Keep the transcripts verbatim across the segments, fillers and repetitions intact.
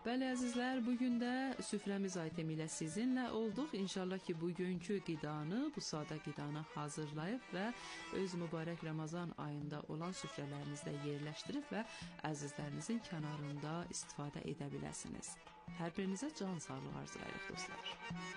Bəli əzizlər, bugün də süfrəmiz aytemi ilə sizinlə olduq. İnşallah ki, bugünkü qidanı, bu sadə qidanı hazırlayıb və öz mübarək Ramazan ayında olan süfrələrinizdə yerləşdirib və əzizlərinizin kənarında istifadə edə biləsiniz. Hər birinizə can sağlığı arzulayırıq dostlar.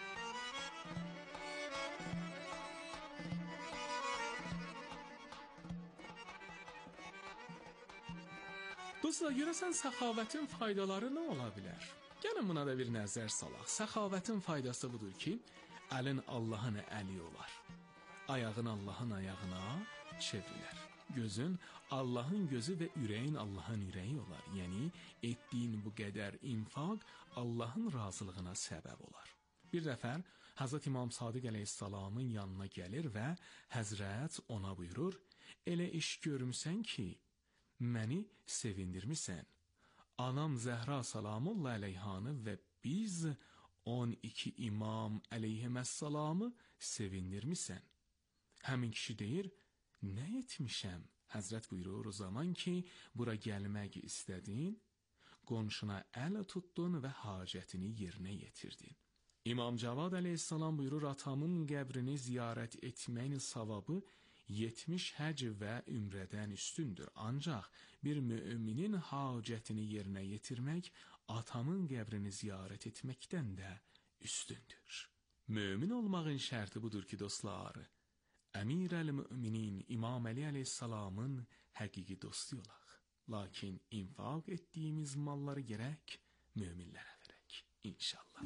Dostlar, görəsən səxavətin faydaları nə ola bilər? Gəlin buna da bir nəzər salaq. Səxavətin faydası budur ki, əlin Allahın əli olar. Ayağın Allahın ayağına çevrilər. Gözün Allahın gözü və ürəyin Allahın ürəyi olar. Yəni, etdiyin bu qədər infaq Allahın razılığına səbəb olar. Bir dəfər Həzrət İmam Sadiq əleyhissalamın yanına gəlir və Həzrət ona buyurur, elə iş görmüsən ki, məni sevindirmisən. Anam Zəhra salamullah əleyhanı və biz on iki imam əleyhiməssalamı sevindirmisən. Həmin kişi deyir, nə etmişəm? Həzrət buyurur o zaman ki, bura gəlmək istədin, qonşuna əl tutdun və hacətini yerinə yetirdin. İmam Cavad əleyhissalam buyurur, atamın qəbrini ziyarət etməyin savabı yetmiş həc və ümrədən üstündür. Ancaq bir müminin hacətini yerinə yetirmək atamın qəbrini ziyarət etməkdən də üstündür. Mömin olmağın şərti budur ki, dostlar, Əmirəl-Müminin İmam Əli əleyhissalamın həqiqi dostu olaq. Lakin infaq etdiyimiz malları gərək möminlərə verək. İnşallah.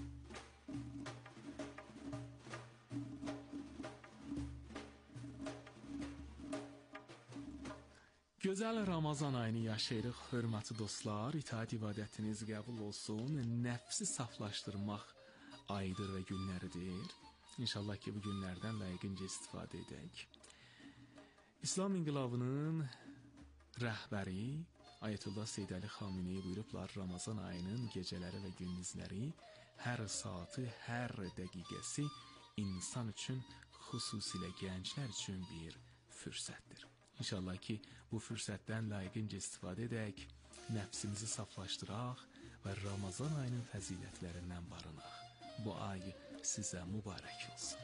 Gözəl Ramazan ayını yaşayırıq, hörmətli dostlar. İtaət ibadətiniz qəbul olsun. Nəfsi saflaşdırmaq ayıdır və günləridir. İnşallah ki, bu günlərdən layiqincə istifadə edək. İslam inqilabının rəhbəri Ayətullah Seyyid Əli Xameneyi buyurublar, Ramazan ayının gecələri və gündüzləri, hər saatı, hər dəqiqəsi insan üçün, xüsusilə gənclər üçün bir fürsətdir. İnşallah ki, bu fürsətdən layiqincə istifadə edək, nəfsimizi saflaşdıraq və Ramazan ayının fəzilətlərindən barınaq. Bu ay sizə mübarək olsun.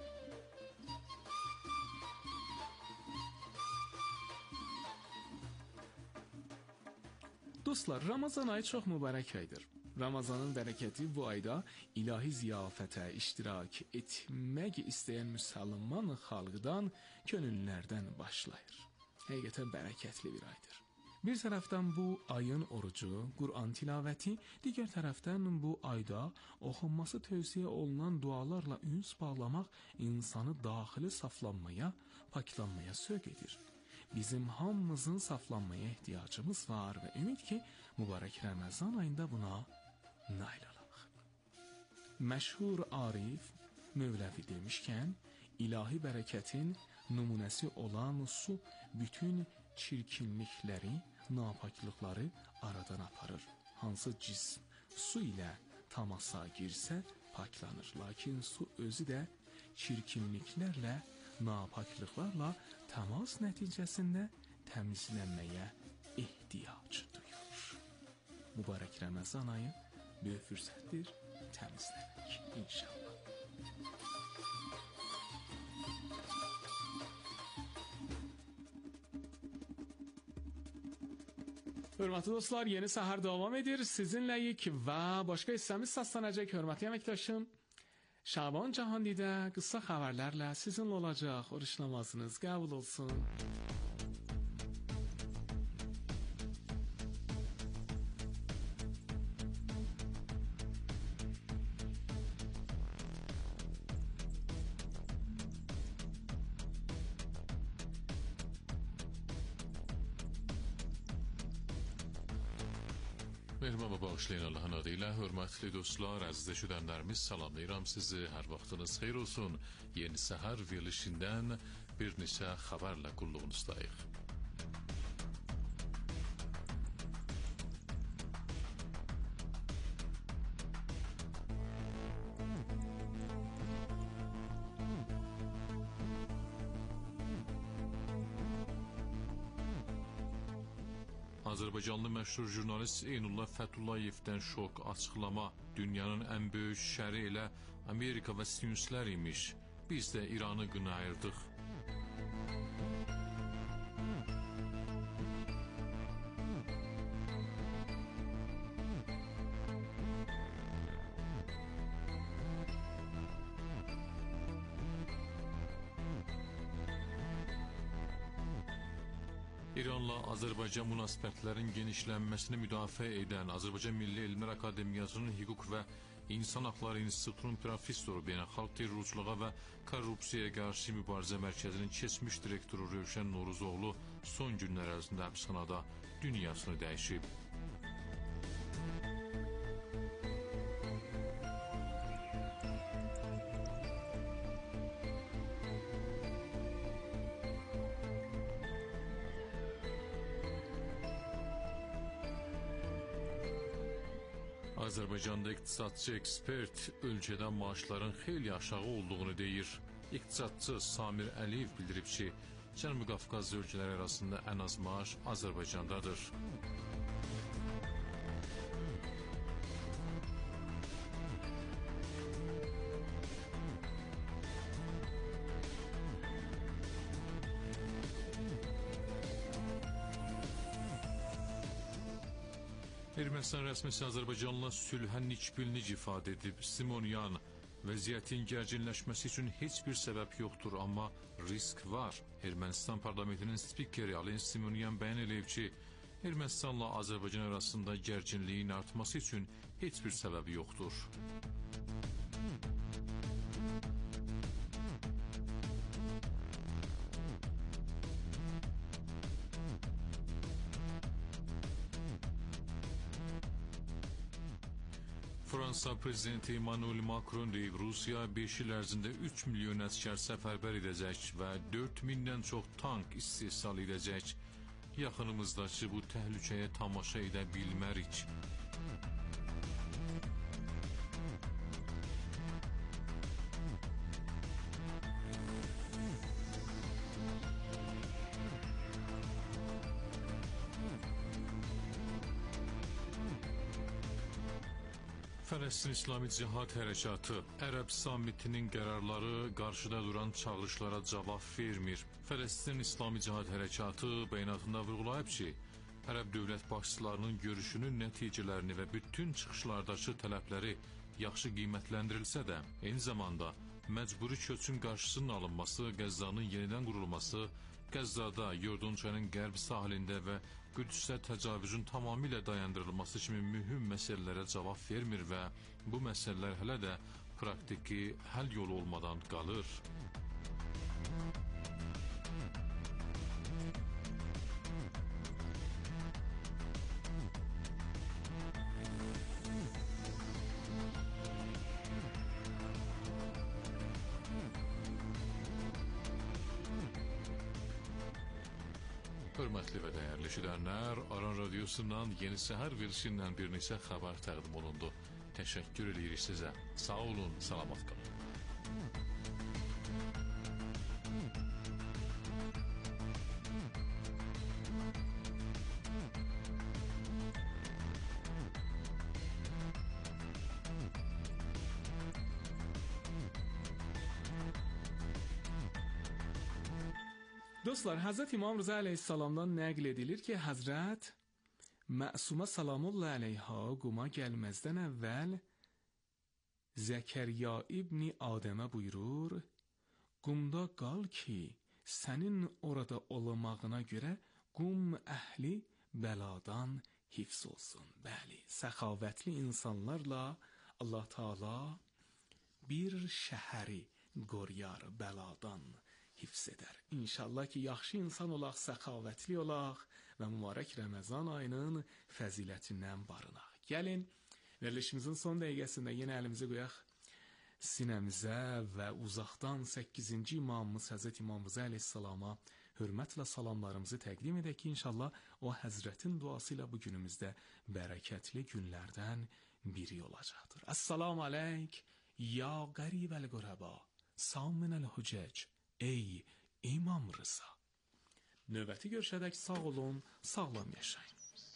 Dostlar, Ramazan ayı çox mübarək aydır. Ramazanın bərəkəti bu ayda ilahi ziyafətə iştirak etmək istəyən müsəlman xalqdan, könüllərdən başlayır. Həqiqətən bərəkətli bir aydır. Bir tərəfdən bu ayın orucu, Qur'an tilavəti, digər tərəfdən bu ayda oxunması tövsiyə olunan dualarla üns bağlamaq insanı daxili saflanmaya, paklanmaya sövq edir. Bizim hamımızın saflanmaya ehtiyacımız var və ümid ki, mübarək Ramazan ayında buna nail olaq. Məşhur Arif Mövləvi demişkən, ilahi bərəkətin nümunəsi olan su bütün çirkinlikləri, napaklıqları aradan aparır. Hansı cism su ilə tamasa girsə paklanır. Lakin su özü də çirkinliklərlə, napaklıqlarla təmas nəticəsində təmizlənməyə ehtiyac duyur. Mübarək Ramazan ayı böyük fürsətdir təmizləmək inşallah. Hörmətli dostlar, yeni səhər davam edir. Sizinləyik və başqa hissəmiz səslənəcək. Hörmətli əməkdaşım Şaban Cahandidə qısa xəbərlərlə sizinlə olacaq. Oruç namazınız qəbul olsun. Mehriban və bağışlayın Allahın adı ilə. Hörmətli dostlar, əziz eşidənlərimiz, salamlayıram sizi. Hər vaxtınız xeyir olsun. Yeni səhər verilişindən bir neçə xəbərlə qulluğunuzdayıq. Azərbaycanlı məşhur jurnalist Eynullah Fətullayevdən şok açıqlama. Dünyanın ən böyük şəri elə Amerika və Sinüslər imiş. Biz də İranı qınayırdıq. İranla Azərbaycan münasibətlərin genişlənməsini müdafiə edən Azərbaycan Milli Elmlər Akademiyasının Hüquq və İnsan Haqları İnstitutunun professoru, beynəlxalq terrorçuluğa və korrupsiyaya qarşı mübarizə mərkəzinin keçmiş direktoru Rövşən Noruzoğlu son günlər ərzində həbsxanada dünyasını dəyişib. Azərbaycanda iqtisadçı ekspert ölkədə maaşların xeyli aşağı olduğunu deyir. İqtisadçı Samir Əliyev bildirib ki, Cənubi Qafqaz ölkələri arasında ən az maaş Azərbaycandadır. Ermənistan rəsmisi Azərbaycanla sülhə nikbilnik ifadə edib. Simonyan, vəziyyətin gərginləşməsi üçün heç bir səbəb yoxdur, amma risk var. Ermənistan parlamentinin spikeri Alen Simonyan bəyan edib ki, Ermənistanla Azərbaycan arasında gərginliyin artması üçün heç bir səbəb yoxdur. Fransa prezidenti Emmanuel Macron deyib, Rusiya beş il ərzində üç milyon əsgər səfərbər edəcək və dörd mindən çox tank istehsal edəcək. Yaxınımızdakı bu təhlükəyə tamaşa edə bilmərik. Fələstin İslami Cihad Hərəkatı Ərəb Sammitinin qərarları qarşıda duran çağırışlara cavab vermir. Fələstin İslami Cihad Hərəkatı bəyanatında vurğulayıb ki, Ərəb dövlət başçılarının görüşünün nəticələrini və bütün çıxışlardakı tələbləri yaxşı qiymətləndirilsə də, eyni zamanda məcburi köçün qarşısının alınması, Qəzzanın yenidən qurulması, Qəzzada, Yordan çayının qərb sahilində və Qüdsdə təcavüzün tamamilə dayandırılması kimi mühüm məsələlərə cavab vermir və bu məsələlər hələ də praktiki həll yolu olmadan qalır. Hörmətli və dəyərli eşidənlər, Aran Radiosundan Yeni Səhər verilişindən bir neçə xəbər təqdim olundu. Təşəkkür edirik sizə. Sağ olun, salamat qalın. Dostlar, Həzrət İmam Rıza əleyhissalamdan nəql edilir ki, Həzrət Məsumə salamullah əleyha quma gəlməzdən əvvəl Zəkərya ibni Adəmə buyurur, qumda qal ki, sənin orada olmağına görə qum əhli bəladan hifz olsun. Bəli, səxavətli insanlarla Allah Taala bir şəhəri qoruyar bəladan hifz edər. İnşallah ki, yaxşı insan olaq, səxavətli olaq və mübarək Ramazan ayının fəzilətindən barınaq. Gəlin, verilişimizin son dəqiqəsində yenə əlimizi qoyaq sinəmizə və uzaqdan səkkizinci imamımız Həzrət İmam Rıza əleyhissalama hörmətlə salamlarımızı təqdim edək ki, inşallah o Həzrətin duası ilə bu günümüzdə bərəkətli günlərdən biri olacaqdır. Əssalamu aleyk, ya qəribəl qurəba, saminəl hücəc, ey İmam Rıza. Növbəti görüşədək sağ olun, sağlam yaşayın.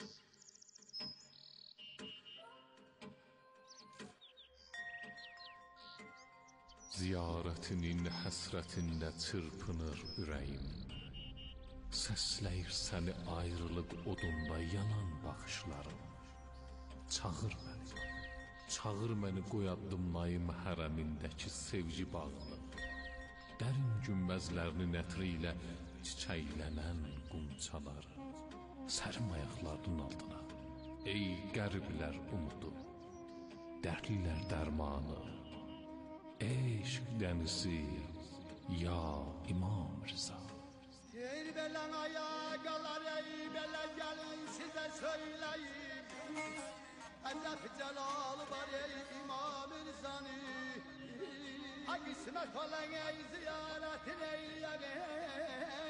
Ziyarətinin həsrətində çırpınır ürəyim. Səsləyir səni ayrılıq odunda yanan baxışlarım. Çağır məni, çağır məni qoy addımlayım hərəmindəki sevgi bağını. Dərin günbəzlərinin ətri ilə çiçəklənən qumçaları. Sərim ayaqlarının altına, ey qəriblər umudu, dərdlilər dərmanı, eşq dənizi, ya İmam Rıza. Ey belen ayağlar, ey belen gelin size söyleyeyim. Ecep celal var ey İmam Rıza'nı. Ha kısmet olan ey ziyaretin eyleyeyim.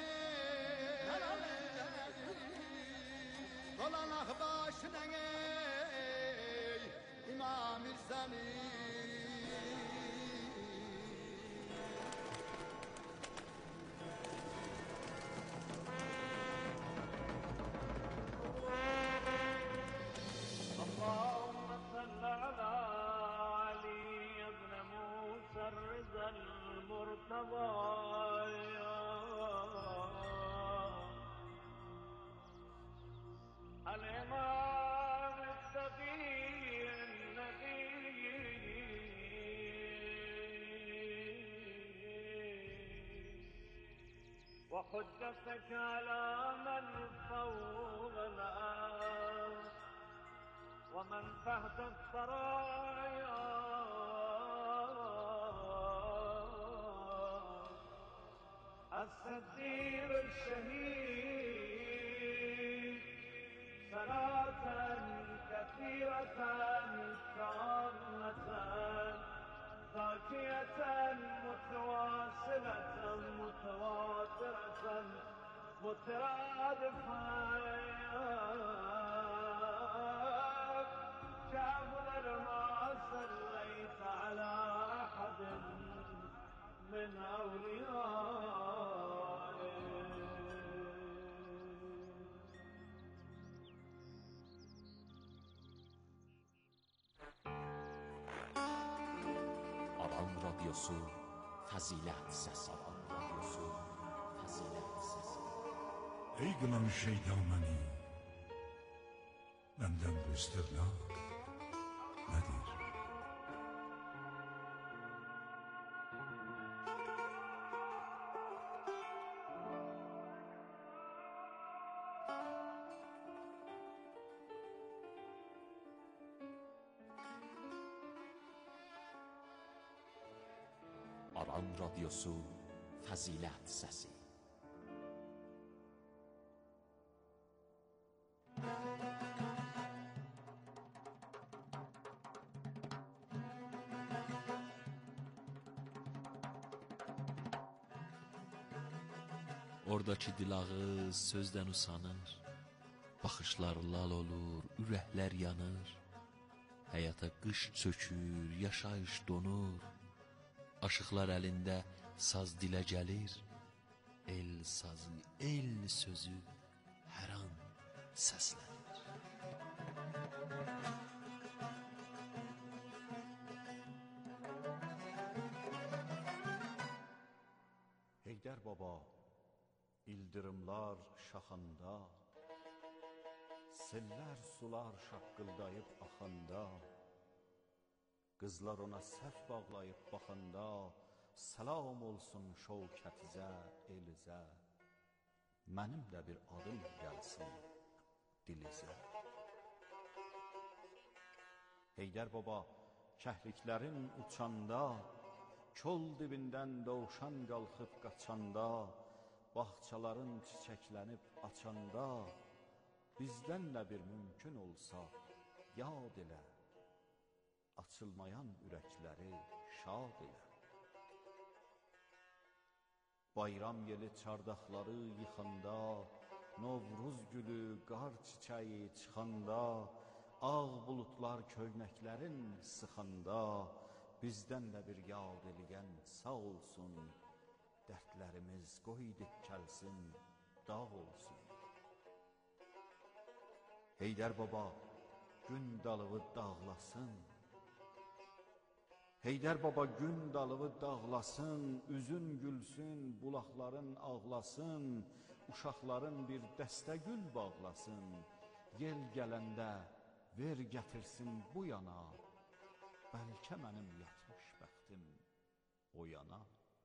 Dolan ah başına ey İmam Rıza'nı. الإمام التقي النبي وحجتك على من فوق الأرض ومن تحت الثرايا السفير الشهيد صلاة كثيرة تامة زاكية متواصلة متواترة مترادفة كأفضل ما صليت على أحد من أوليائك. Aran Radyosu Fazilet Sesi. Aran Radyosu Fazilet Sesi. Ey kılan şeytanəni, benden bu istirnak nedir? Aran Radyosu Fazilet Sesi. Oradakı dilağız sözdən usanır, baxışlar lal olur, ürəklər yanır, həyata qış çökür, yaşayış donur, aşıqlar əlində saz dilə gəlir, el sazı, el sözü hər an səslənir. Heydər baba, ildırımlar şaxanda, sellər sular şaqqıldayıb axanda, qızlar ona sərf bağlayıb baxanda, salam olsun şəvkətizə, elizə, mənim də bir adım gəlsin dilizə. Heydər baba, kəhliklərin uçanda, kol dibindən dovşan qalxıb qaçanda, bağçaların çiçəklənib açanda, bizdən də bir mümkün olsa, yad elə, açılmayan ürəkləri şad elə. Bayram yeli çardaqları yıxanda, Novruz gülü qar çiçəyi çıxanda, ağ bulutlar köynəklərin sıxanda, bizdən də bir yad eləyən sağ olsun, dərdlərimiz qoy dikkəlsin, dağ olsun. Heydər baba, gün dalığı dağlasın, Heydər baba gün dalığı dağlasın, üzün gülsün, bulaqların ağlasın, uşaqların bir dəstə gül bağlasın. Yel gələndə ver gətirsin bu yana, bəlkə mənim yatmış bəxtim o yana.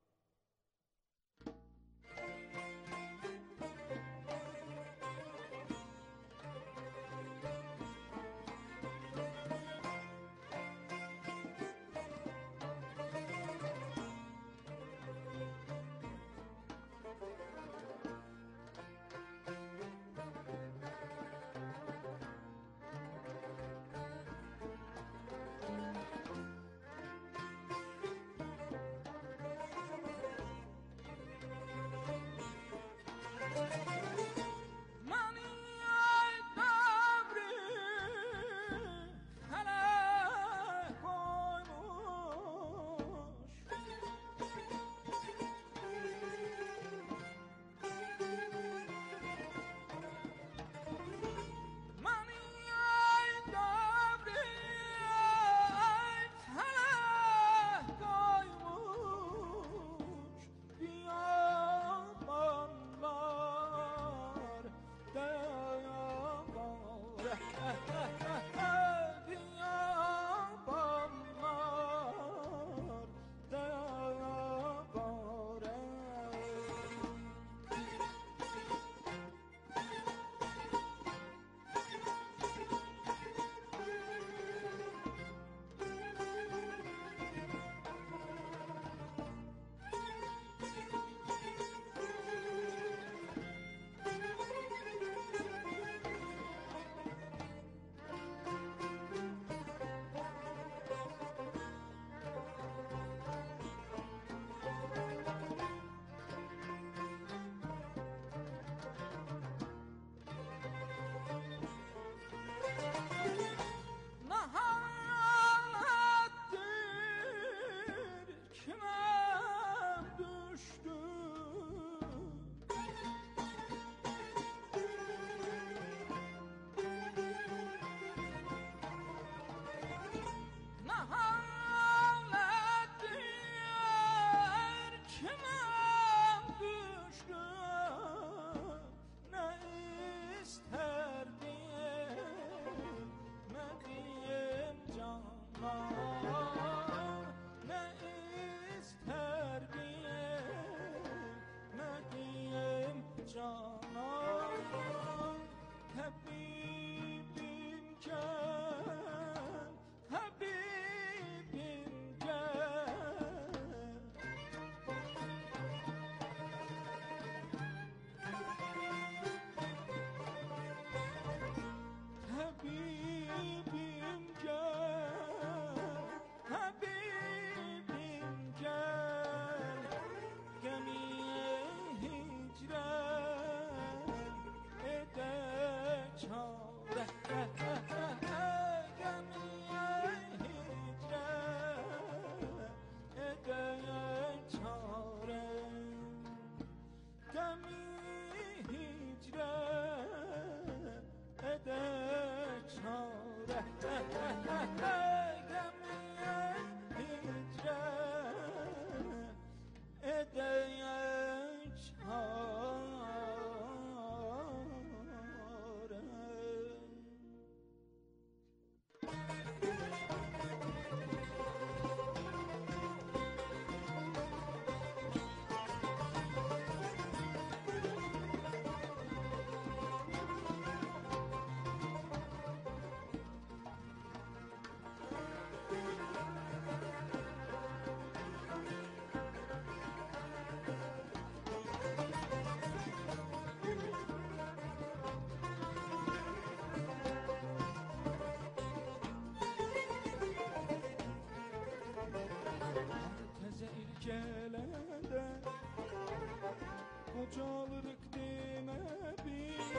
Qocalırıq demə bir,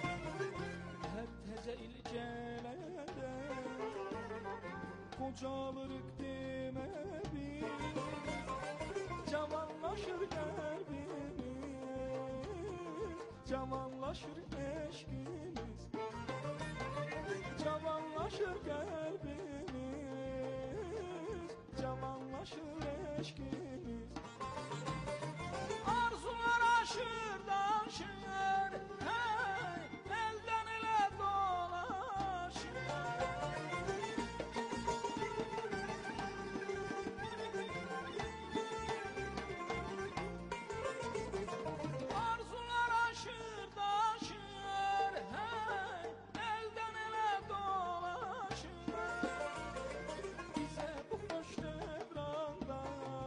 hər təzə il gələndə. Qocalırıq demə bir, cavanlaşır qəlbimiz, cavanlaşır eşqimiz, cavanlaşır qəlbimiz, cavan Cavanlaşır eşkimiz. Arzular aşır daşır, hey, elden ele dolaşır. Arzular aşır daşır, hey, elden ele dolaşır. Bize bu hoş devranda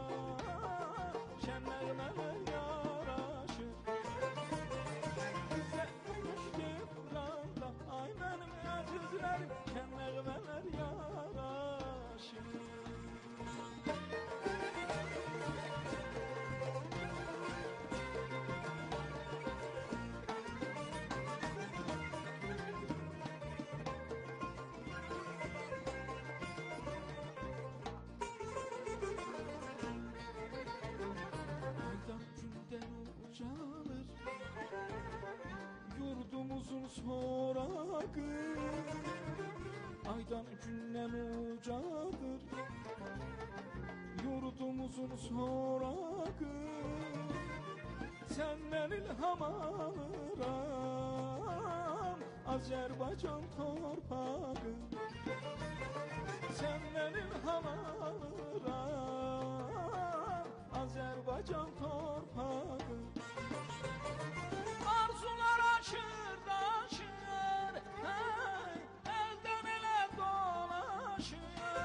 şen nağmeler yaraşır. Bize bu hoş devranda ay benim azizlerim şen nağmeler yaraşır. Aydan günden ucalır yurdumuzun sorakı. Aydan günden ucadır yurdumuzun sorakı. Senden ilham alıram Azerbaycan torpağı. Senden ilham alıram Azerbaycan torpağı. Arzular aşır daşır, hey, elden ele dolaşır.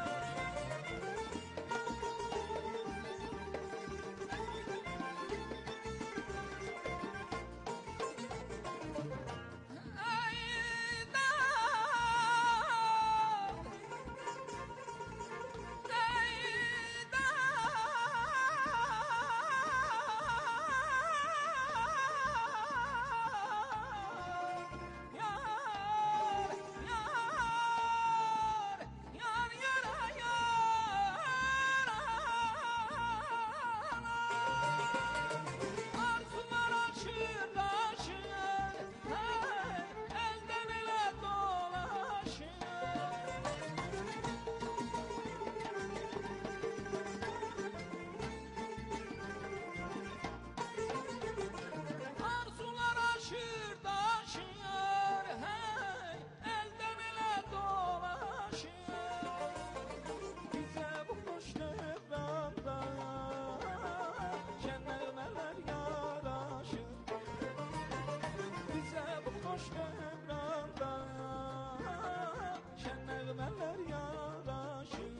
Arzular aşır daşır, hey, elden ele dolaşır. Bize bu hoş devranda şen nağmeler yaraşır. Bize bu hoş devranda şen nağmeler yaraşır.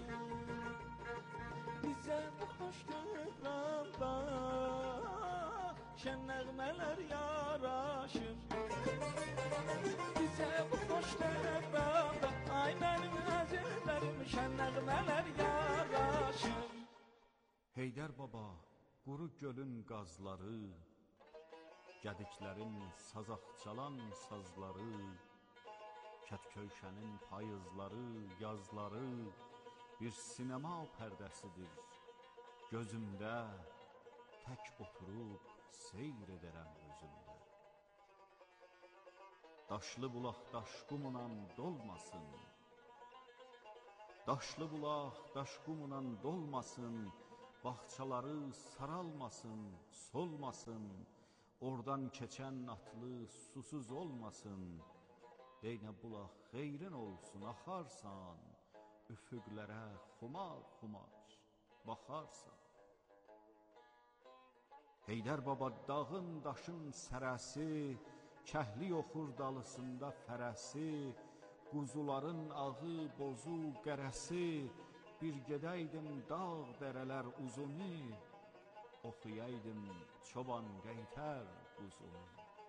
Bize bu hoş devranda şen nağmeler yaraşır. Bize bu hoş devranda ay benim azizlerim şen nağmeler yaraşır. Heydər baba, quru gölün qazları, Gədiklərin sazaq çalan sazları, Kətköyşənin payızları, yazları bir sinema pərdəsidir. Gözümdə tək oturub seyr edərəm özümdə. Daşlı bulaq daşqumla dolmasın, Daşlı bulaq daşqumla dolmasın, Bağçaları saralmasın, solmasın, Oradan keçən atlı susuz olmasın. Deynə bulaq xeyrin olsun, axarsan, Üfüqlərə xumar xumar baxarsan. Heydər baba dağın daşın sərəsi, Kəhli yoxur dalısında fərəsi, Quzuların ağı bozu qərəsi, Bir gedəydim dağ dərələr uzunu, Oxuyaydım çoban qeytər quzunu.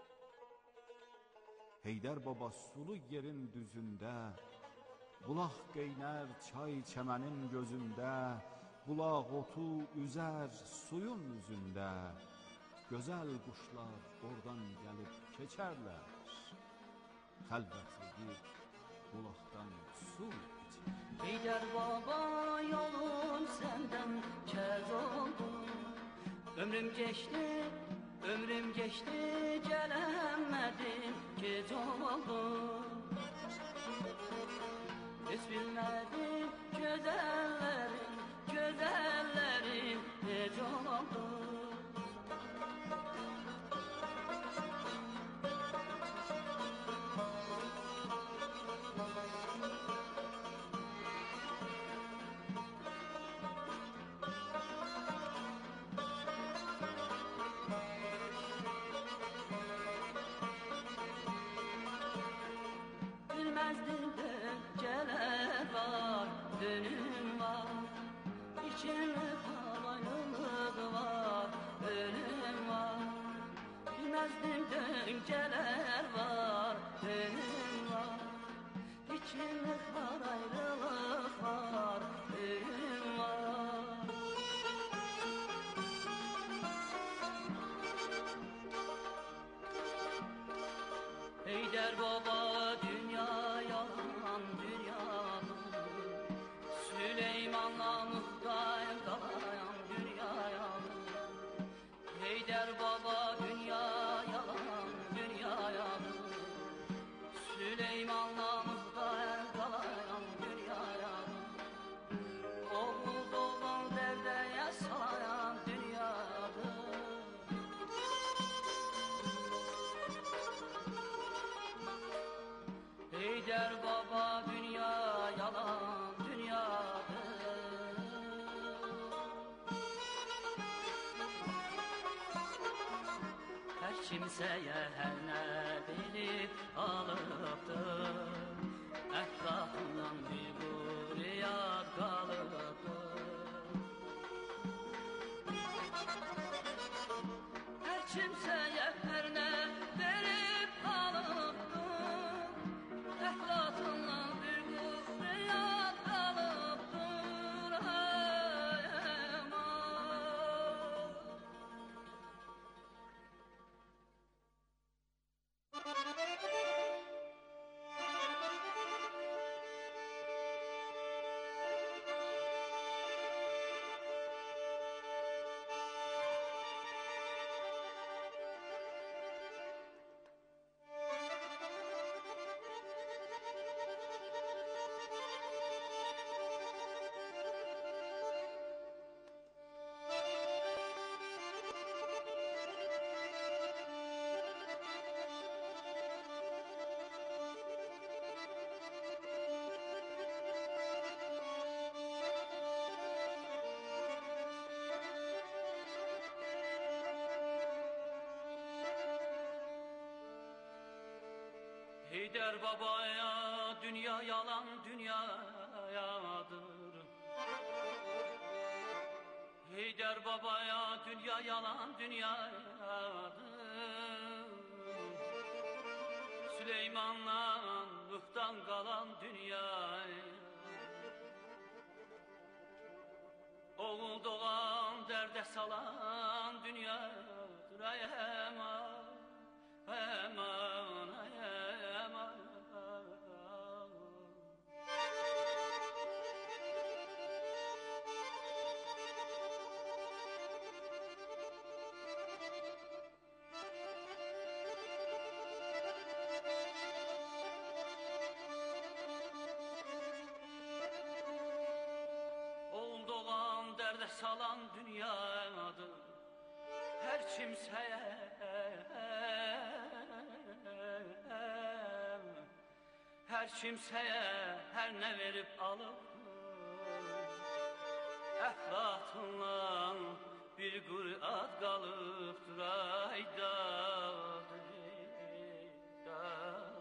Heydər baba sulu yerin düzündə, Bulaq qeynər çay çəmənin gözündə, Bulaq otu üzər suyun üzündə, Gözəl quşlar oradan gəlib keçərlər, Xəlvətli bir bulaqdan su içər. Heydər baba yolun səndən kəz oldu, Ömrüm geçti, ömrüm geçti, gelemedim, gec oldu. Hiç bilmedim güzellerin güzellerim hiç oldu. Bilmezdim geceler var, dönüm var, içimde havaylılık var, ölüm var. Bilmezdim geceler var, dönüm var, içimde havaylılık var, ölüm var. Heydər baba dünya yalan dünyanın, Süleyman'la muhtayım kalayan dünya yalan. Heydər baba dünya yalan dünya yalan, Süleyman'la muhtayım kalayan dünya yalan. Oğul doğan derdeye salayan dünyadır. Heydər baba dünya yalan dünyadır. Her kimseye her ne bilip alıptır, etrafından bir buraya kalıptır. Her kimseye her ne verip alıptır, ehlatından bir kufriyat kalıptır. Ey eman. Heydər babaya dünya yalan dünyayadır. Heydər babaya dünya yalan dünyayadır. Süleyman'la Nuh'tan kalan dünya. Oğul doğan derde salan dünyadır. Ay eman, eman, ay eman. Oğul doğan derde salan dünyadır. Her kimseye her kimseye her ne verip alıp ehlatınla bir Kur'an kalıptır. Aydadır, aydadır.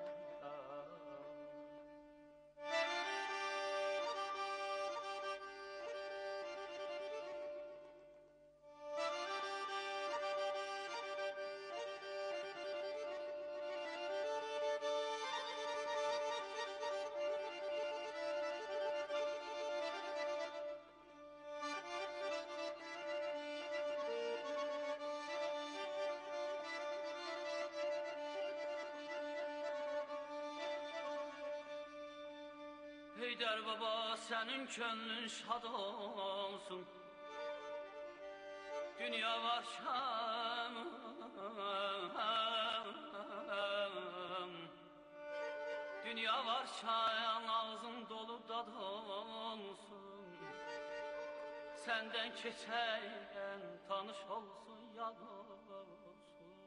Heydər baba senin könlün şad olsun. Dünya varşam dünya varşam ağzın dolu dad olsun. Senden keçen tanış olsun yad olsun.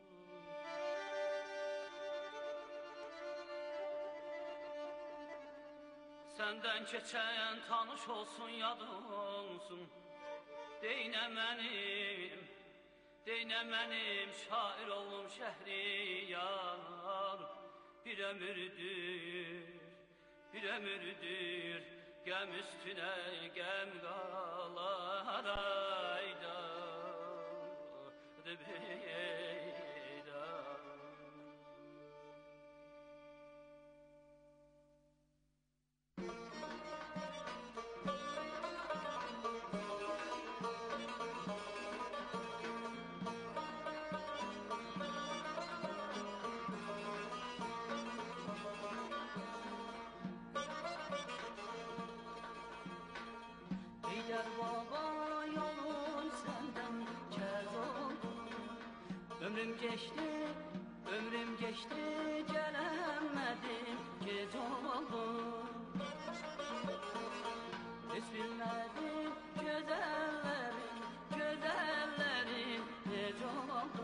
Senden keçen tanış olsun yad olsun. Deynə mənim, deynə mənim şair olum Şəhriyar. Bir ömürdür, bir ömürdür, gəm üstünə gəm qalar ayda dibeyda. Ömrüm geçti, ömrüm geçti, gelemedim, gec oldu. Hiç bilmedim, güzellerin, güzellerin, gec oldu.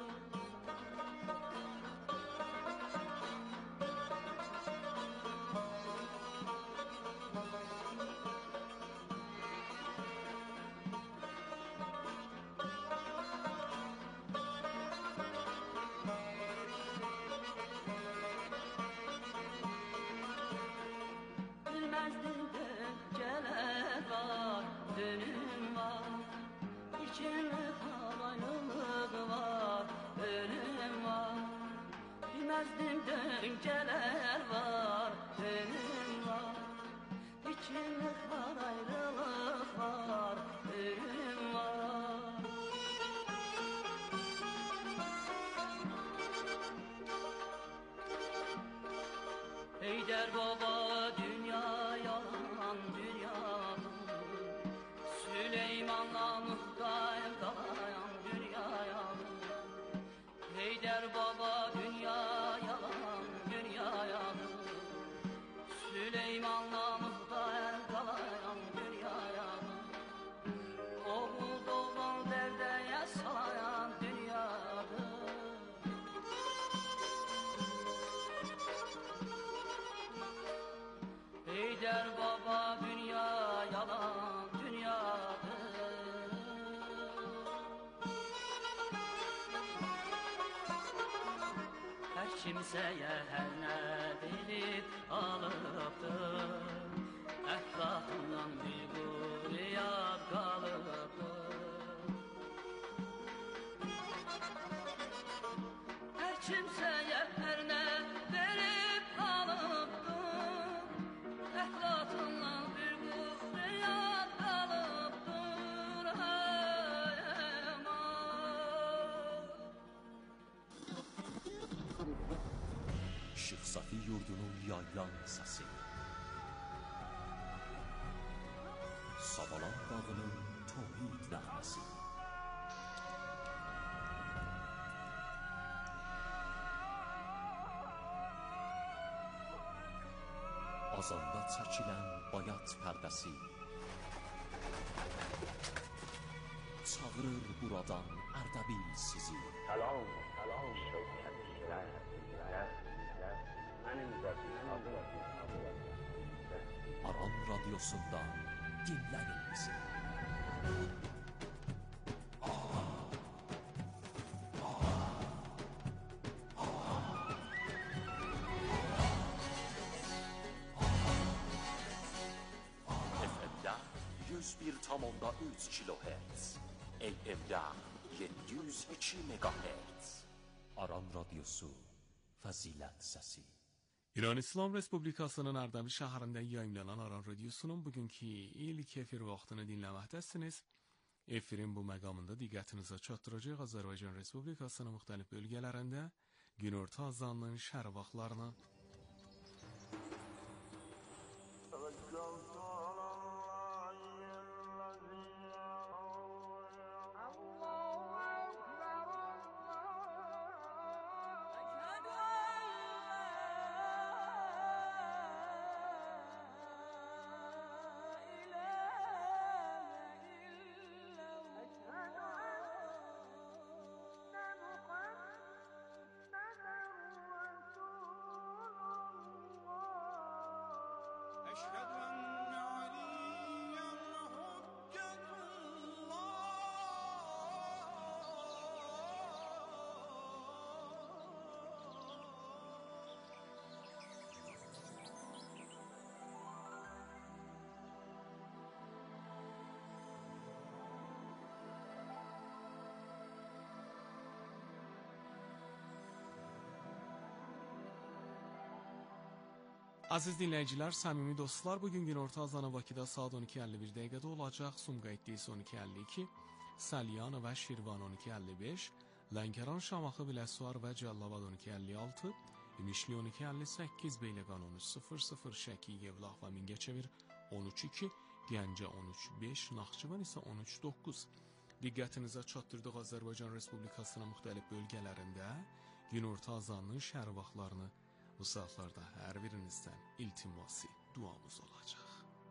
Dönceler var, ölüm var. İçimlik var, ayrılık var, ölüm var. Heydər baba dünya yalan, dünya Süleyman'la muhtayım kalayan dünya yalan. Heydər baba dünya yalan, dünya yalan. Süleyman'la muhtayım kalayan dünya yalan. Oğul doğan derdeye salayan dünyadır. Heydər baba dünya yalan, dünyadır. Her kimseye her ne bilip alıptır. Ətrafından bir quriyat qalıbdır. Her kimseye her ne verip alıptır. Ətrafından bir quriyat qalıbdır. Hey eman. Işıq Safi yurdunun yaylan səsi, Savalan dağının tohid nəğməsi, azanda çəkilən bayat pərdəsi, çağırır buradan Ərdəbil sizi. Salam, salam şövkətçilər, mənim rəbim adı Aran Radyosu'nda dinlənin bizi. F M'də yüz bir tam onda üç kilohertz, A M'də yeddi yüz iki megahertz. Aran Radyosu, Fəzilət Səsi. İran İslam Respublikasının Ərdəbil şəhərində yayımlanan Aran Radyosu'nun bugünkü ilk efir vaxtını dinləməkdəsiniz. Efirin bu məqamında diqqətinizə çatdıracaq Azərbaycan Respublikasının müxtəlif bölgələrində günorta azanının şəhər vaxtlarını. Aziz dinləyicilər, səmimi dostlar, bugün günorta azanı Bakıda saat on iki əlli bir dəqiqədə olacaq. Sumqayıtda isə on iki əlli iki, Salyan və Şirvan on iki əlli beş, Lənkəran, Şamaxı, Biləsuvar və Cəlilabad on iki əlli altı, İmişli on iki əlli səkkiz, Beyləqan on üç sıfır sıfır, Şəki, Yevlax və Mingəçevir on üç iki, Gəncə on üç beş, Naxçıvan isə on üç doqquz. Diqqətinizə çatdırdıq Azərbaycan Respublikasının müxtəlif bölgələrində günorta azanının şəhər vaxtlarını bu saatlarda hər birinizdən iltimasi duamız olacaq.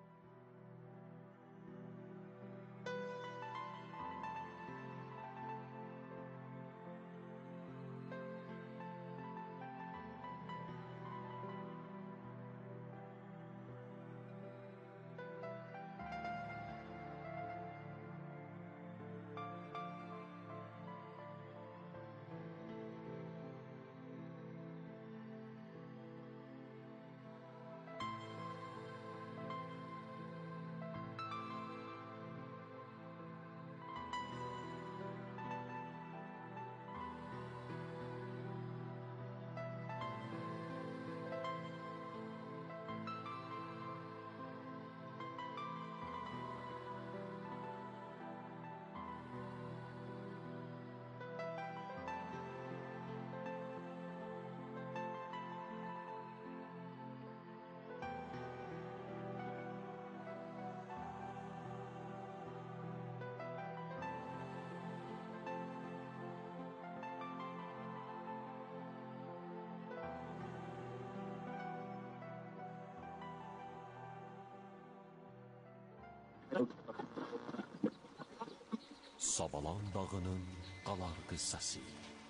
Sabalan dağının qalar qıssası,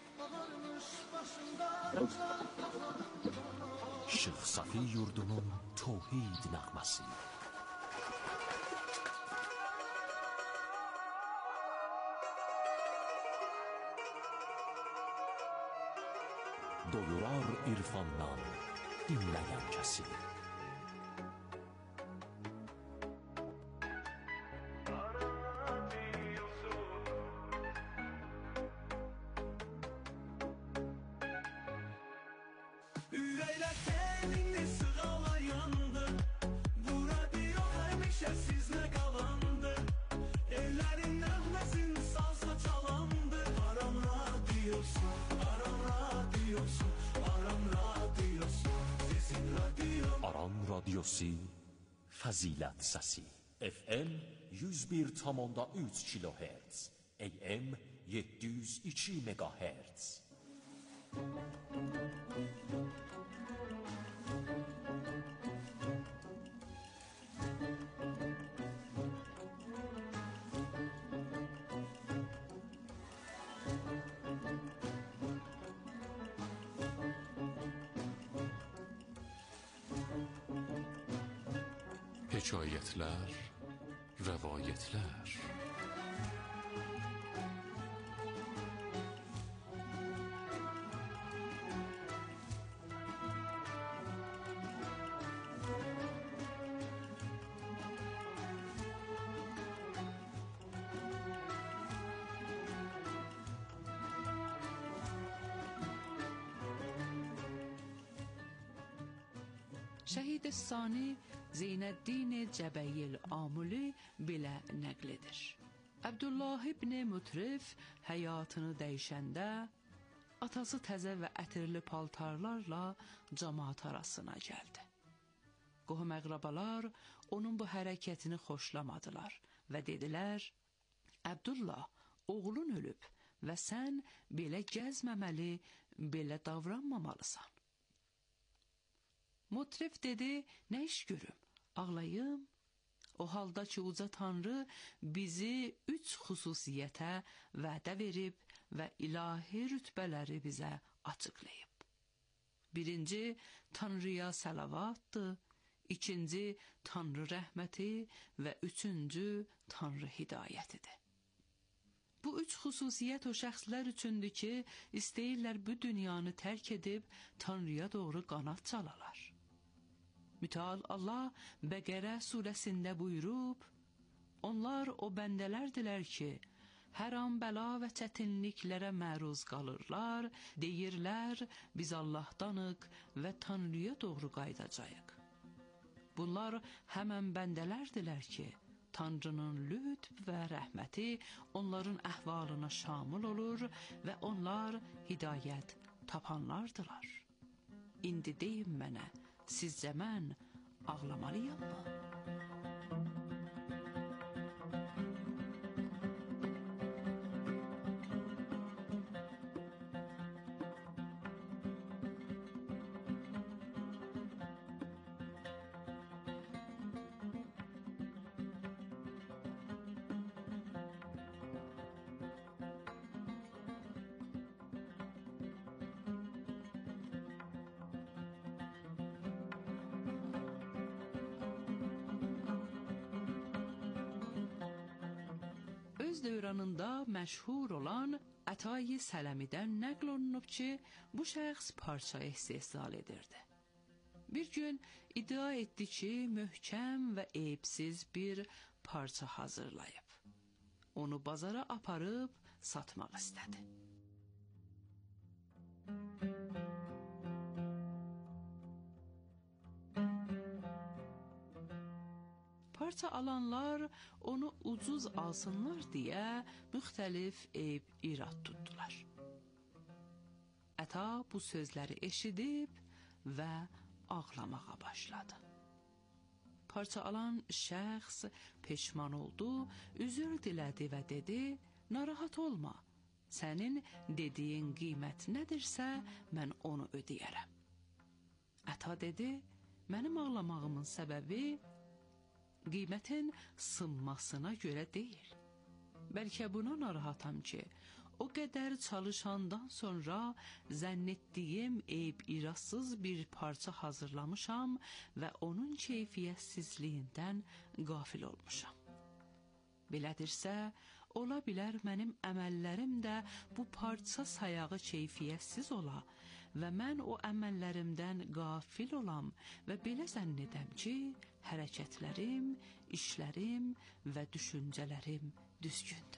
Şeyx Safi yurdunun tövhid nəğməsi, doyurar irfandan dinləyən kəsi. Radyosu Fəzilət Səsi F M yüz bir tam onda üç kilohertz, A M yeddi yüz iki megahertz. Hekayətlər, rəvayətlər. Şəhid Sani Zeynəddin Cəbəyil Amuli belə nəql edir. Əbdullah ibn Mutrif həyatını dəyişəndə atası təzə və ətirli paltarlarla cəmaət arasına gəldi. Qohum-əqrabalar onun bu hərəkətini xoşlamadılar və dedilər: Əbdullah, oğlun ölüb və sən belə gəzməməli, belə davranmamalısan. Mutrif dedi: nə iş görüm, ağlayım? O halda ki, uca Tanrı bizi üç xüsusiyyətə vədə verib və ilahi rütbələri bizə açıqlayıb. Birinci, Tanrıya səlavatdır. İkinci, Tanrı rəhməti və üçüncü, Tanrı hidayətidir. Bu üç xüsusiyyət o şəxslər üçündür ki, istəyirlər bu dünyanı tərk edib Tanrıya doğru qanat çalalar. Mütəal Allah Bəqərə surəsində buyurub: onlar o bəndələrdilər ki, hər an bəla və çətinliklərə məruz qalırlar, deyirlər, biz Allahdanıq və Tanrıya doğru qaydacağıq. Bunlar həmən bəndələrdirlər ki, Tanrının lütf və rəhməti onların əhvalına şamil olur və onlar hidayət tapanlardılar. İndi deyin mənə, sizcə mən ağlamalıyam mı? Öz dövranında məşhur olan Ətai Sələmidən nəql olunub ki, bu şəxs parça istehsal edirdi. Bir gün iddia etdi ki, möhkəm və eybsiz bir parça hazırlayıb. Onu bazara aparıb satmaq istədi. Parça alanlar onu ucuz alsınlar deyə müxtəlif eyb irad tutdular. Əta bu sözləri eşidib və ağlamağa başladı. Parça alan şəxs peşman oldu, üzr dilədi və dedi, narahat olma, sənin dediyin qiymət nədirsə, mən onu ödəyərəm. Əta dedi, mənim ağlamağımın səbəbi qiymətin sınmasına görə deyil. Bəlkə buna narahatam ki, o qədər çalışandan sonra zənn etdiyim eyb irasız bir parça hazırlamışam və onun keyfiyyətsizliyindən qafil olmuşam. Belədirsə, ola bilər mənim əməllərim də bu parça sayağı keyfiyyətsiz ola və mən o əməllərimdən qafil olam və belə zənn edəm ki, hərəkətlərim, işlərim və düşüncələrim düzgündür.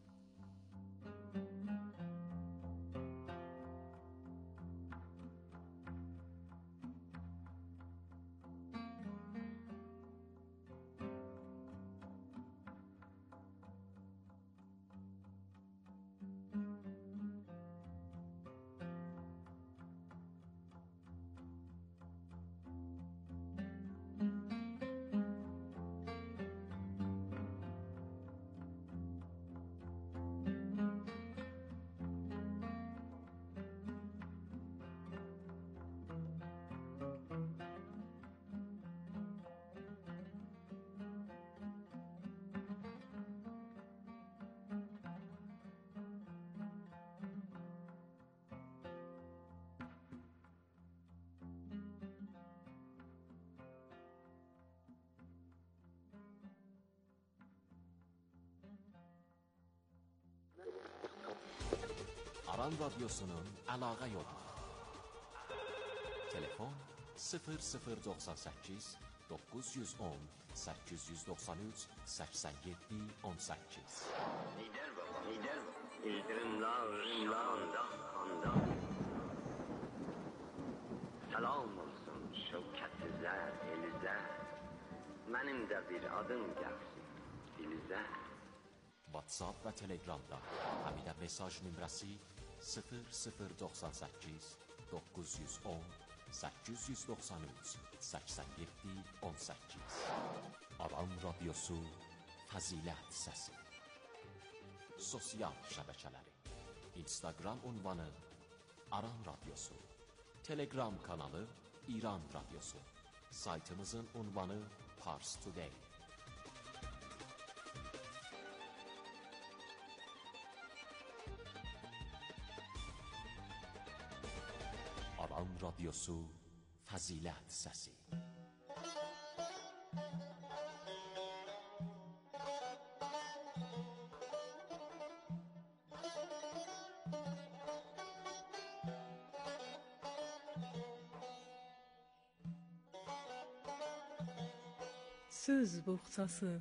Aran Radyosu'nun əlaqə yolu. Telefon sıfır sıfır doxsan səkkiz doqquz yüz on səkkiz yüz doxsan üç səksən yeddi on səkkiz. Lider baba, lider baba. İldirimler, rimler, kandan. Selam olsun şevketsizler, elizler. Benim de bir adım gelsin, dilize. WhatsApp və Telegramda həmidə mesaj nömrəsi sıfır sıfır doxsan səkkiz doqquz yüz on səkkiz yüz doxsan üç səksən yeddi on səkkiz. Aran Radyosu Fəzilət Səsi. Sosial şəbəkələri. Instagram ünvanı Aran Radyosu. Telegram kanalı İran Radyosu. Saytımızın ünvanı Pars Today. Aran Radyosu Fəzilət Səsi. Söz boğçası.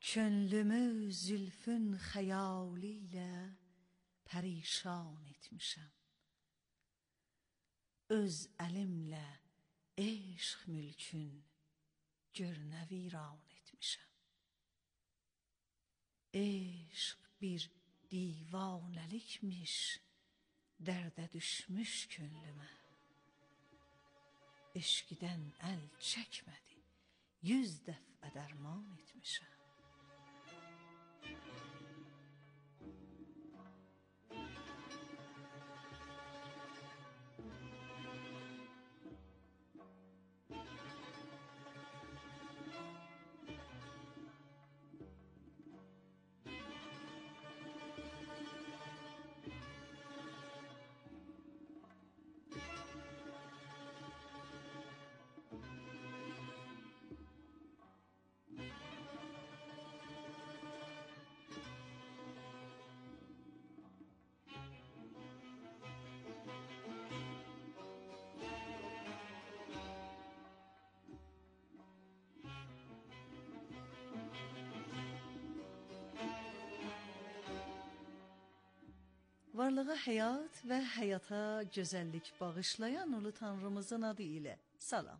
Könlümü zülfün xəyaliyle perişan etmişəm. Öz əlimlə eşq mülkün görünə viran etmişəm. Eşq bir divanəlikmiş, dərdə düşmüş könlümə. Eşqidən əl çəkmədi, yüz dəfə dərman etmişəm. Varlığa həyat və həyata gözəllik bağışlayan ulu Tanrımızın adı ilə salam.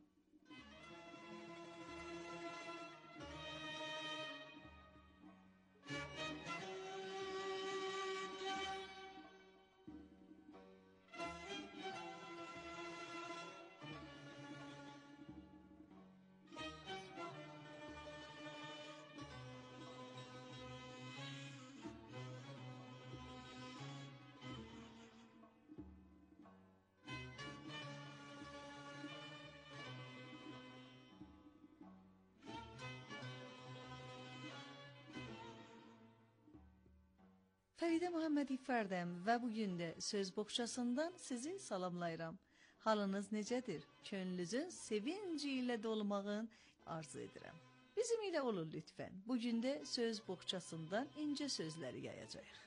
Fəridə Muhammedi Fərdəm və bugün də söz boğçasından sizi salamlayıram. Halınız necədir? Könlünüzün sevinci ilə dolmağın arzu edirəm. Bizim ilə olun lütfən. Bugün də söz boğçasından incə sözləri yayacağıq.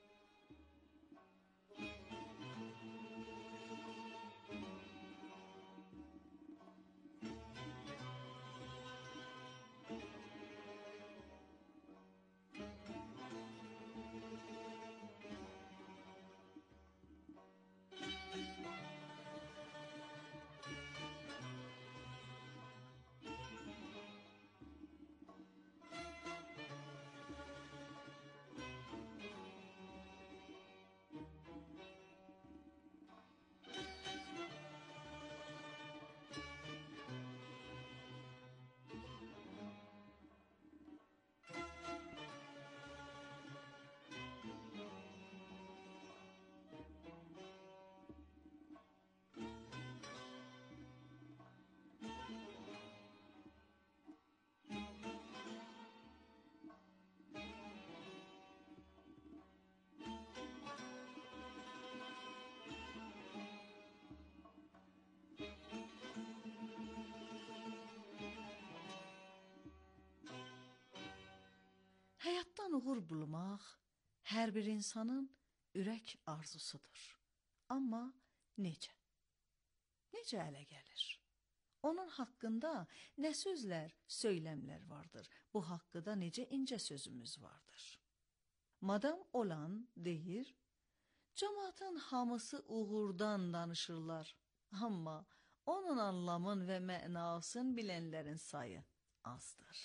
Həyatdan uğur bulmaq hər bir insanın ürək arzusudur. Amma necə? Necə ələ gəlir? Onun haqqında nə sözlər, söyləmlər vardır. Bu haqqında necə incə sözümüz vardır. Madam olan deyir, cəmaatın hamısı uğurdan danışırlar. Amma onun anlamın və mənasını bilənlərin sayı azdır.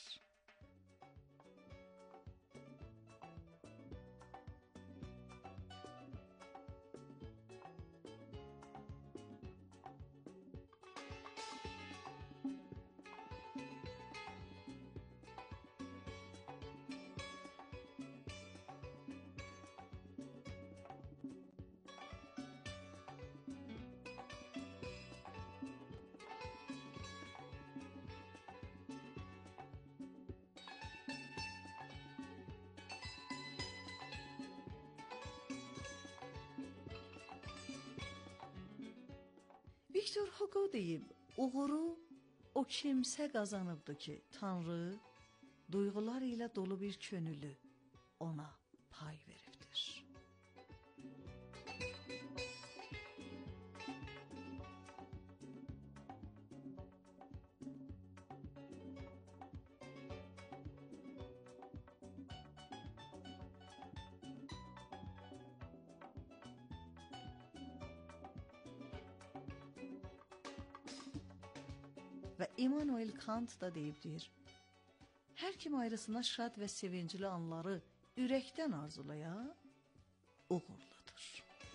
Victor Hugo deyib, uğuru o kimsə qazanıbdı ki, Tanrı duyğular ilə dolu bir könülü ona pay veribdir. Və Immanuel Kant da deyibdir: hər kim ayrısına şad və sevincli anları ürəkdən arzulaya, uğurludur.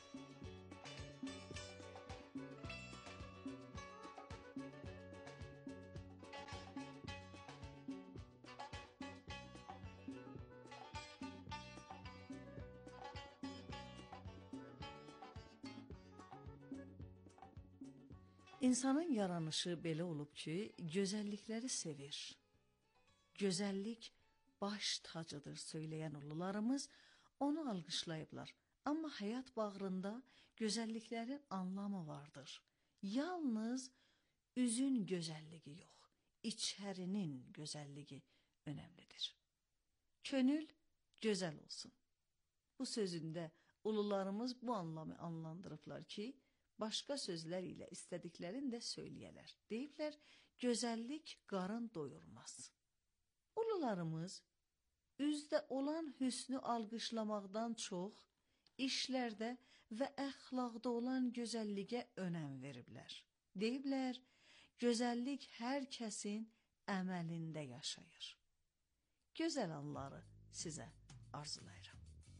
İnsanın yaranışı belə olub ki, gözəllikləri sevir. Gözəllik baş tacıdır söyləyən ulularımız onu alqışlayıblar. Amma həyat bağrında gözəlliklərin anlamı vardır. Yalnız üzün gözəlliyi yox, içərinin gözəlliyi önəmlidir. Könül gözəl olsun. Bu sözündə ulularımız bu anlamı anlandırıblar ki, başqa sözlər ilə istədiklərini də söyləyələr. Deyiblər, gözəllik qarın doyurmaz. Ulularımız üzdə olan hüsnü alqışlamaqdan çox, işlərdə və əxlaqda olan gözəlliyə önəm veriblər. Deyiblər, gözəllik hər kəsin əməlində yaşayır. Gözəl anları sizə arzulayıram.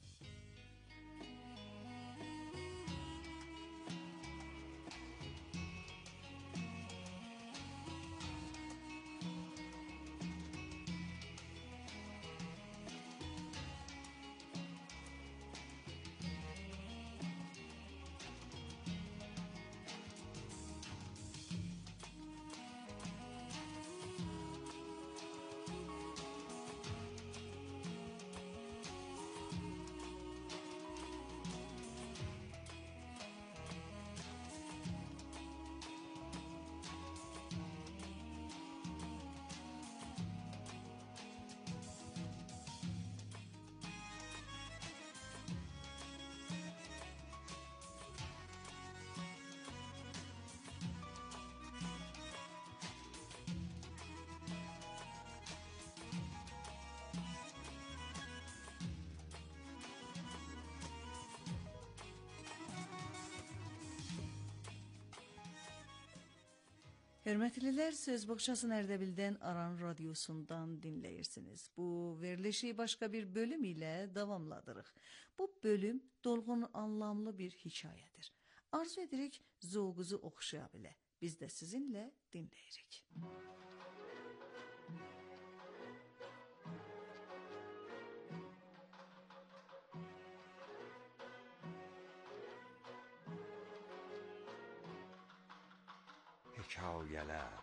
Hörmətlilər, Söz Boğçasını Ərdəbildən Aran radiosundan dinləyirsiniz. Bu verilişi başqa bir bölüm ilə davamladırıq. Bu bölüm dolğun anlamlı bir hekayədir. Arzu edirik, zövqünüzü oxşaya bilə. Biz də sizinlə dinləyirik. Hekayələr.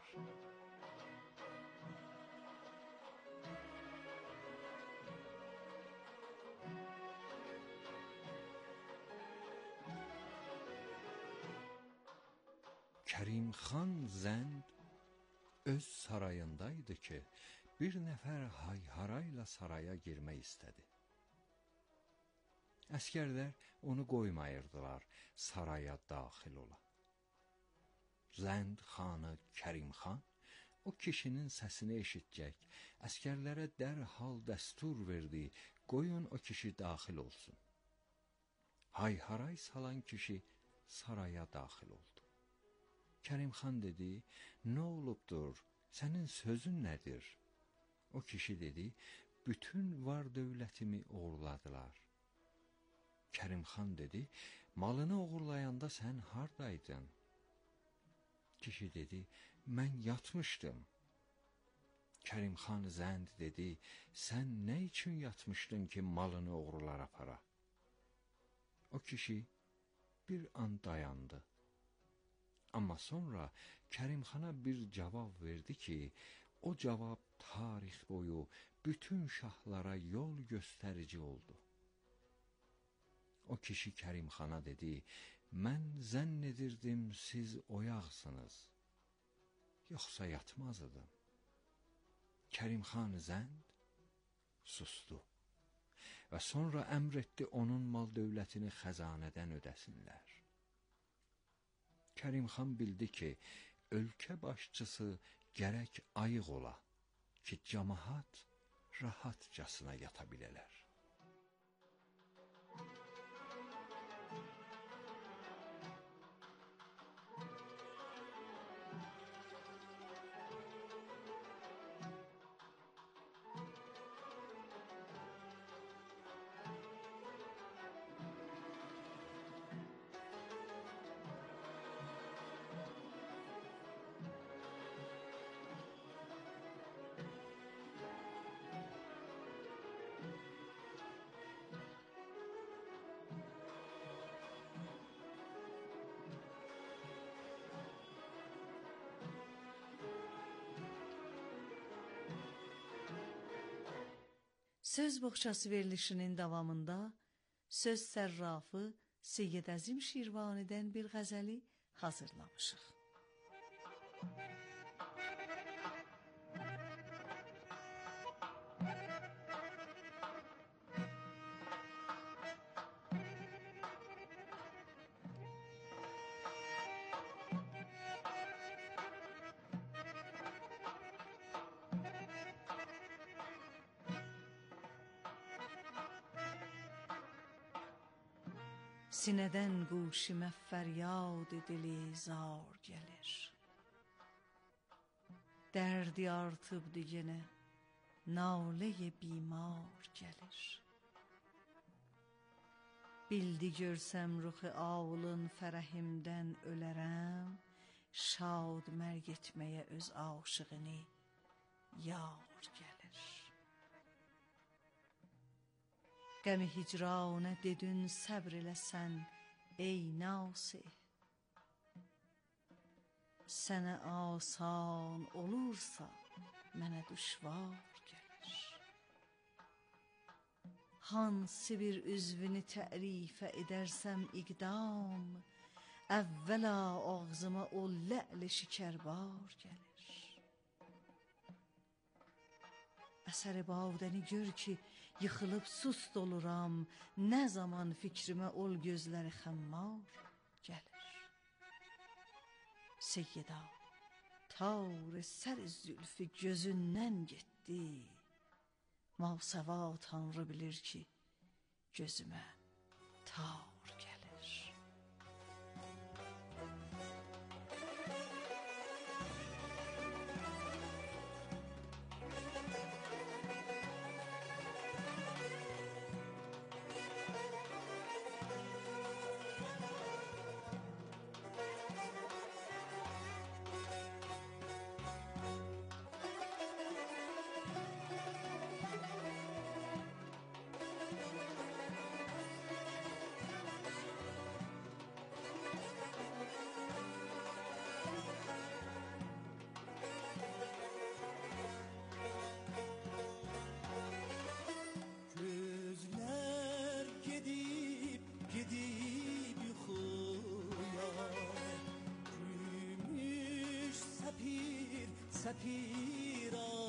Kərim xan Zənd öz sarayındaydı ki, bir nəfər hay-harayla saraya girmək istədi. Əskərlər onu qoymayırdılar saraya daxil ola. Zənd xanı Kərim xan o kişinin səsini eşitcək, əskərlərə dərhal dəstur verdi, qoyun o kişi daxil olsun. Hay-haray salan kişi saraya daxil oldu. Kərim xan dedi, nə olubdur, sənin sözün nədir? O kişi dedi, bütün var dövlətimi uğurladılar. Kərim xan dedi, malını uğurlayanda sən hardaydın? Kişi dedi, mən yatmışdım. Kərim xan Zənd dedi, sən nə üçün yatmışdın ki, malını uğurlar apara? O kişi bir an dayandı. Amma sonra Kərim xana bir cavab verdi ki, o cavab tarix boyu bütün şahlara yol göstərici oldu. O kişi Kərim xana dedi, mən zənn edirdim siz oyaqsınız, yoxsa yatmazdım. Kərim xan Zənd sustu və sonra əmr etdi onun mal dövlətini xəzanədən ödəsinlər. Kərim xan bildi ki, ölkə başçısı gərək ayıq ola ki, cəmaət rahatcasına yata bilələr. Söz boğçası verilişinin davamında söz sərrafı Seyyid Əzim Şirvanidən bir qəzəli hazırlamışıq. Sinədən quşimə fəryad dili zar gəlir. Dərdi artıbdı yenə, naləyə bimar gəlir. Bildi görsəm ruxu ağlın fərəhimdən ölərəm, şad mərg etməyə öz aşığını yar gəlir. Qəmi hicranə dedün səbr eləsən ey nasih. Sənə asan olursa mənə düşvar gəlir. Hansı bir üzvünü tərifə edərsəm iqdam, əvvəla ağzıma o lə'l şikərbar gəlir. Əsər bavdəni gör ki, yıxılıb sust oluram, nə zaman fikrimə ol gözləri xəmmar gəlir. Seyyida, tar sər zülfü gözündən getdi, Mavsəva Tanrı bilir ki, gözümə tar gəlir. Sapir